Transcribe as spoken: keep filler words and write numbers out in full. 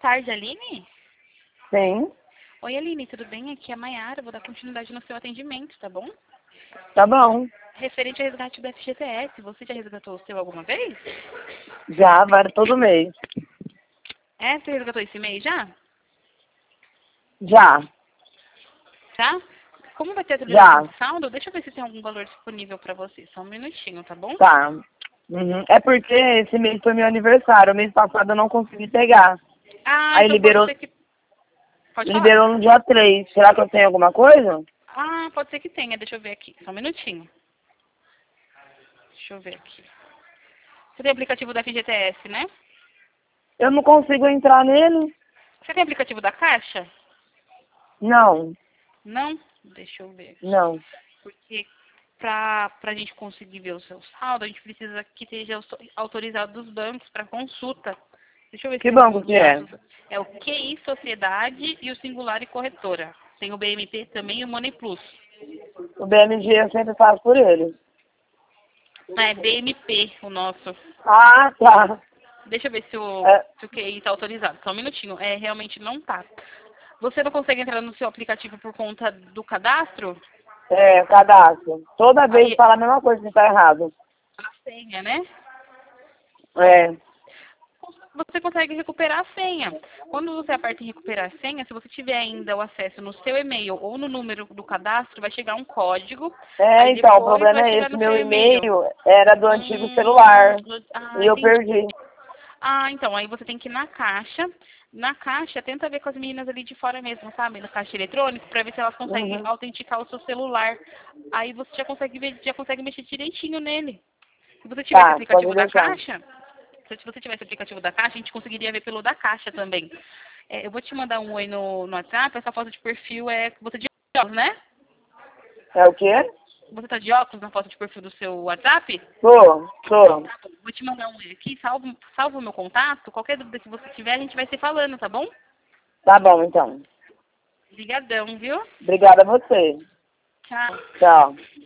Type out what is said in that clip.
tarde, Aline? Sim. Oi, Aline, tudo bem? Aqui é a Mayara, vou dar continuidade no seu atendimento, tá bom? Tá bom. Referente ao resgate do F G T S, você já resgatou o seu alguma vez? Já, vai todo mês. É, você resgatou esse mês já? Já. Tá? Como vai ter a atualização Já. de saldo, deixa eu ver se tem algum valor disponível pra você. Só um minutinho, tá bom? Tá. Uhum. É porque esse mês foi meu aniversário. O mês passado eu não consegui pegar. Ah, Aí então pode liberou, ser que... Pode falar. liberou no dia três. Será que eu tenho alguma coisa? Ah, pode ser que tenha, deixa eu ver aqui. Só um minutinho. Deixa eu ver aqui. Você tem aplicativo da F G T S, né? Eu não consigo entrar nele? Você tem aplicativo da Caixa? Não. Não? Deixa eu ver aqui. Não. Porque para a gente conseguir ver o seu saldo, a gente precisa que esteja auto- autorizado dos bancos para consulta. Deixa eu ver se Que tem algum banco que dos é? nossos. É o Q I Sociedade e o Singular e Corretora. Tem o B M P também e o Money Plus. O B M G eu sempre faço por ele. É B M P o nosso. Ah, tá. Deixa eu ver se o, É, se o Q I está autorizado. Só um minutinho. É, realmente não tá. Você não consegue entrar no seu aplicativo por conta do cadastro? é, cadastro. Toda vez Aí, fala a mesma coisa que tá errado. a senha, né? É. Você consegue recuperar a senha. Quando você aperta em recuperar a senha, se você tiver ainda o acesso no seu e-mail ou no número do cadastro, vai chegar um código. É, Aí então, o depois problema vai é chegar esse. no seu Meu e-mail. e-mail era do antigo Hum, celular. ah, E eu entendi. perdi. Ah, então, aí você tem que ir na caixa. Na caixa, tenta ver com as meninas ali de fora mesmo, sabe? Na caixa eletrônica, pra ver se elas conseguem Uhum. autenticar o seu celular. Aí você já consegue ver, já consegue mexer direitinho nele. Se você tiver esse Tá, pode aplicativo da deixar. Caixa, se você tivesse o aplicativo da Caixa, a gente conseguiria ver pelo da Caixa também. É, eu vou te mandar um oi no, no WhatsApp, essa foto de perfil é você de óculos, né? É o quê? Você tá de óculos na foto de perfil do seu WhatsApp? Tô, tô. Tá bom, vou te mandar um oi aqui, salva, salva o meu contato, qualquer dúvida que você tiver, a gente vai se falando, tá bom? Tá bom, então. Obrigadão, viu? Obrigada a você. Tchau. Tchau.